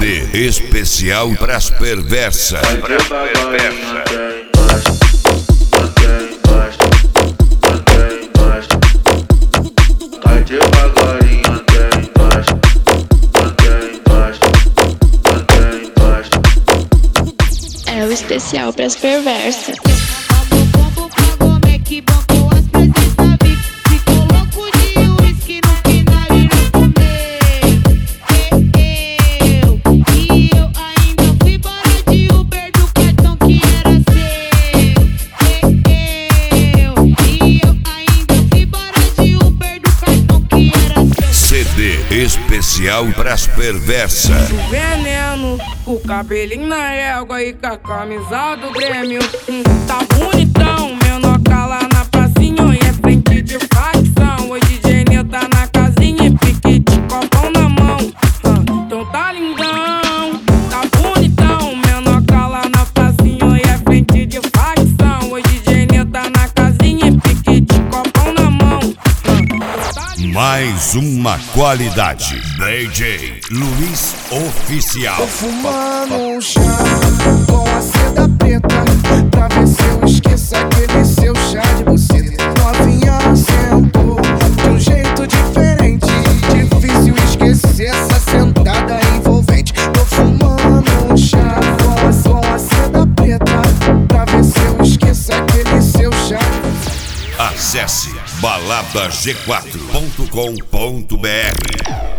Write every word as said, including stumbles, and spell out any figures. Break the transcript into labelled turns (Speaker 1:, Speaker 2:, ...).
Speaker 1: D especial pras perversas. Pras perversas.
Speaker 2: É o especial pras perversas.
Speaker 1: C D especial pras perversas.
Speaker 3: Veneno, o cabelinho na régua e com a camisa do Grêmio. Hum, tá bonitão, menor lá na pracinha e é frente de facção. Hoje D J tá na casinha e pique de copão na mão. Hum, então tá lindão, tá bonitão, menor lá na pracinha e é frente de facção. Hoje D J tá na casinha e pique de copão na mão. Hum, tá
Speaker 1: Mais uma qualidade. D J Luiz Oficial.
Speaker 4: Tô fumando um chá com a seda preta, pra ver se eu esqueço aquele seu chá de buceta. Novinha sentou de um jeito diferente, difícil esquecer essa sentada envolvente. Tô fumando um chá com a, com a seda preta, pra ver se eu esqueço aquele seu chá.
Speaker 1: Acesse balada g quatro ponto com ponto br.